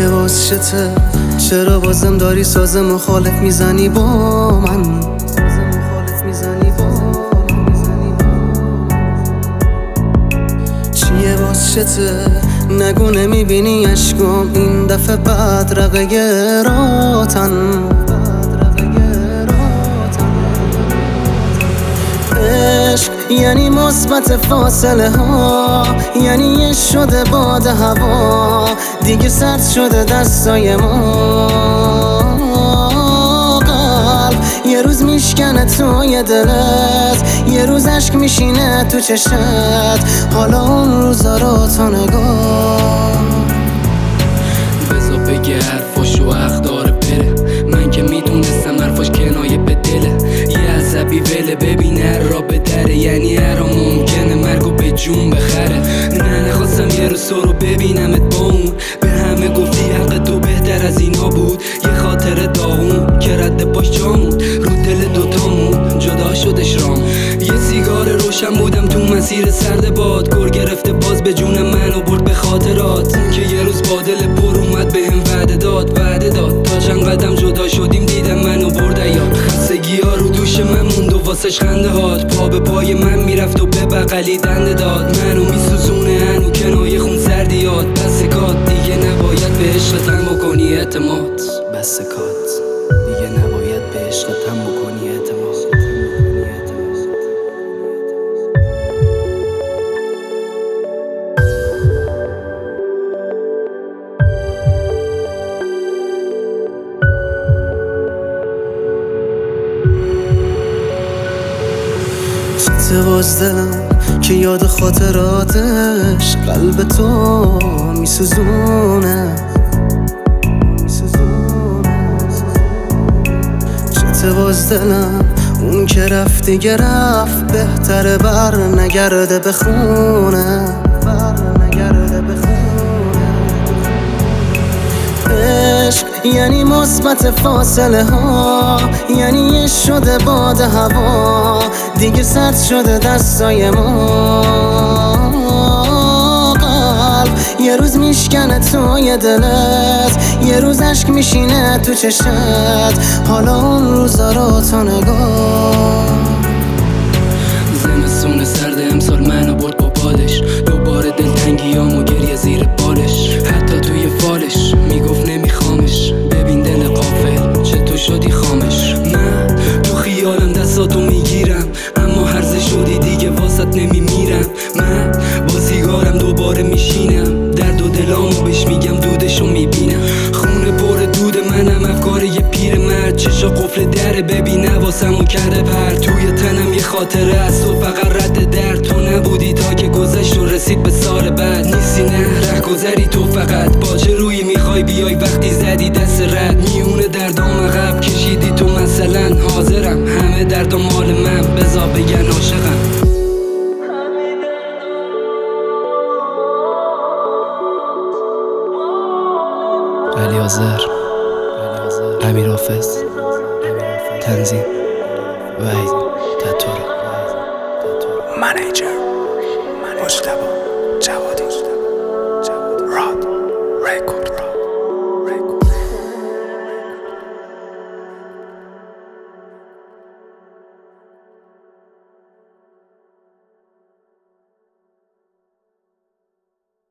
چیه واسشته؟ چرا بازم داری ساز مخالف میزنی با من؟ چیه واسشته؟ نگو نمیبینی اشکام این دفعه بدرقه راتن. عشق یعنی مثبت فاصله ها، یعنی یه شده باد هوا، دیگه سرد شده دستای ما. قلب یه روز میشکنه توی دلت، یه روز عشق میشینه تو چشت، حالا اون روزا رو تو نگاه. بذار بگه حرفاشو حق داره بره، من که میدونستم حرفاش کنایه به دله. یه عصبی وله ببینه را به دره، یعنی هر ممکنه مرگو به جون بخره. نه نخواستم یه روز تو رو ببینمت با اون، به همه گفتی حق تو بهتر از اینا بود. یه خاطر داغون که رد باش جامون، رو دل دوتامون جدا شدش رام. یه سیگار روشن بودم تو مسیر سرد باد، گر گرفته باز به جون من و برد به خاطرات. اون که یه روز با دل پر اومد بهم وعده داد تا چند قدم جدا شدیم دیدم منو برد یاد. خستگی ها رو دوش من موند و واسش خنده هات، پا به پای من میرفت و به بغلی دنده داد. منو میسوزونه هنو کنایه خون سردیات. بس کات دیگه نباید به عشقت هم بکنی اعتماد. بس کات دیگه نباید به عشقت هم بکنی اعتماد. چته باز دلم که یاد خاطراتش قلب تو میسوزونه. چته باز دلم اون که رفت دیگه رفت، بهتره بر نگرده به خونه. عشق یعنی مثبت فاصله ها، یعنی یه شده باد هوا، دیگه سرد شده دستای ما. قلب یه روز میشکنه توی دلت، یه روز عشق میشینه تو چشت، حالا اون روزا رو تو نگاه. زمستون سرد امسال منو برد با بادش، دوباره دلتنگیامو گریه زیر بالش. حتی توی فالش میگفت نمیخوامش، ببین دل غافل چطور شدی خامش. من تو خیالم دستاتو میگیرم، اما هرزه شدی دیگه واسط نمیمیرم. من با سیگارم دوباره میشینم، درد و دلامو بهش میگم دودشو میبینم. خونه پر دود منم، افکار یه پیر مرد، چشا قفل دره ببین حواسمو کرده پر. توی تنم یه خاطره از تو فقط رد درد، تو نبودی تا که گذشت و رسید به سال بعد. نیستی نه ره گذری تو فقط، با چه روی میخوای بیای وقتی زدی دست رد. میونه دردام عقب کشیدی تو مثلا، حاضرم همه درد و مال من، بذار بگن عاشقم. علی آذر، امیر حافظ، تنظیم وحید تطور، منیجر.